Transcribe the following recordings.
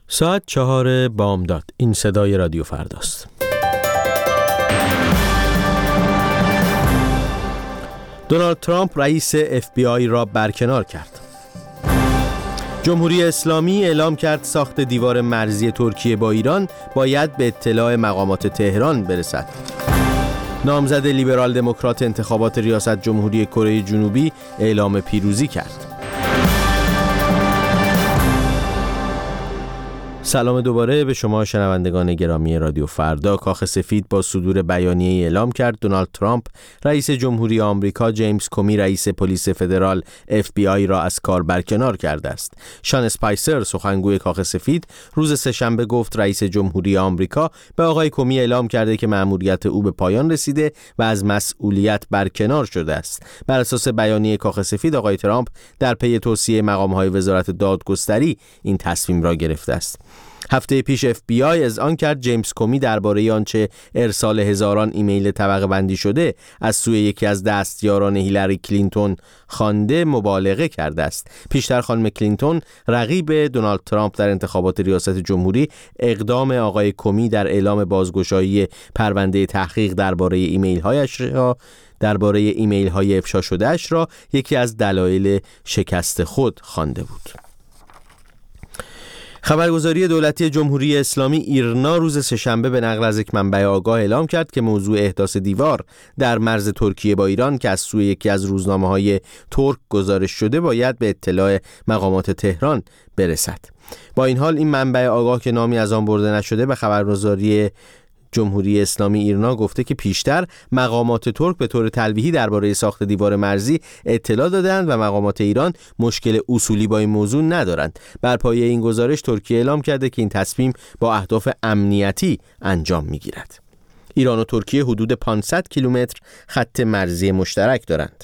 ساعت 4 بامداد. این صدای رادیو فرداست. دونالد ترامپ رئیس FBI را برکنار کرد. جمهوری اسلامی اعلام کرد ساخت دیوار مرزی ترکیه با ایران باید به اطلاع مقامات تهران برسد. نامزد لیبرال دموکرات انتخابات ریاست جمهوری کره جنوبی اعلام پیروزی کرد. سلام دوباره به شما شنوندگان گرامی رادیو فردا. کاخ سفید با صدور بیانیه‌ای اعلام کرد دونالد ترامپ رئیس جمهوری آمریکا جیمز کومی رئیس پلیس فدرال FBI را از کار برکنار کرده است. شان اسپایسر سخنگوی کاخ سفید روز سه‌شنبه گفت رئیس جمهوری آمریکا به آقای کومی اعلام کرده که مأموریت او به پایان رسیده و از مسئولیت برکنار شده است. بر اساس بیانیه کاخ سفید آقای ترامپ در پی توصیه مقام‌های وزارت دادگستری این تصمیم را گرفته است. هفته پیش FBI اذعان کرد جیمز کومی درباره آنچه ارسال هزاران ایمیل طبقه بندی شده از سوی یکی از دستیاران هیلاری کلینتون خوانده مبالغه کرده است. پیشتر خانم کلینتون رقیب دونالد ترامپ در انتخابات ریاست جمهوری اقدام آقای کومی در اعلام بازگشایی پرونده تحقیق درباره ایمیل های افشا شده اش را یکی از دلایل شکست خود خوانده بود. خبرگزاری دولتی جمهوری اسلامی ایرنا روز سه‌شنبه به نقل از یک منبع آگاه اعلام کرد که موضوع احداث دیوار در مرز ترکیه با ایران که از سوی یکی از روزنامه‌های ترک گزارش شده باید به اطلاع مقامات تهران برسد. با این حال این منبع آگاه که نامی از آن برده نشده به خبرگزاری جمهوری اسلامی ایرنا گفته که پیشتر مقامات ترک به طور تلویحی درباره ساخت دیوار مرزی اطلاع دادند و مقامات ایران مشکل اصولی با این موضوع ندارند. بر پایه این گزارش ترکیه اعلام کرده که این تصمیم با اهداف امنیتی انجام می‌گیرد. ایران و ترکیه حدود 500 کیلومتر خط مرزی مشترک دارند.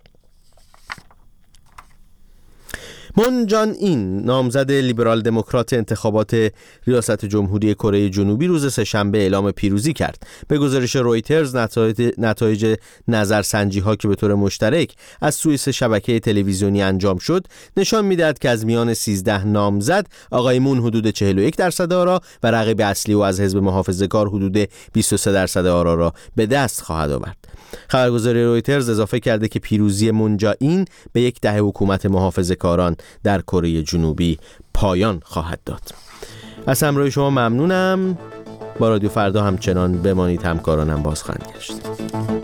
مون جان این نامزد لیبرال دموکرات انتخابات ریاست جمهوری کره جنوبی روز سه‌شنبه اعلام پیروزی کرد. به گزارش رویترز نتایج نظرسنجی ها که به طور مشترک از سوی سه شبکه تلویزیونی انجام شد نشان می‌دهد که از میان 13 نامزد آقای مون حدود 41% آرا و رقیب اصلی او از حزب محافظه‌کار حدود 23% آرا را به دست خواهد آورد. خبرگزاری رویترز اضافه کرده که پیروزی مون جا این به یک دهه حکومت محافظه‌کاران در کره جنوبی پایان خواهد داد. از همراهی شما ممنونم. با رادیو فردا همچنان بمانید، همکارانم باز خواهند گشت.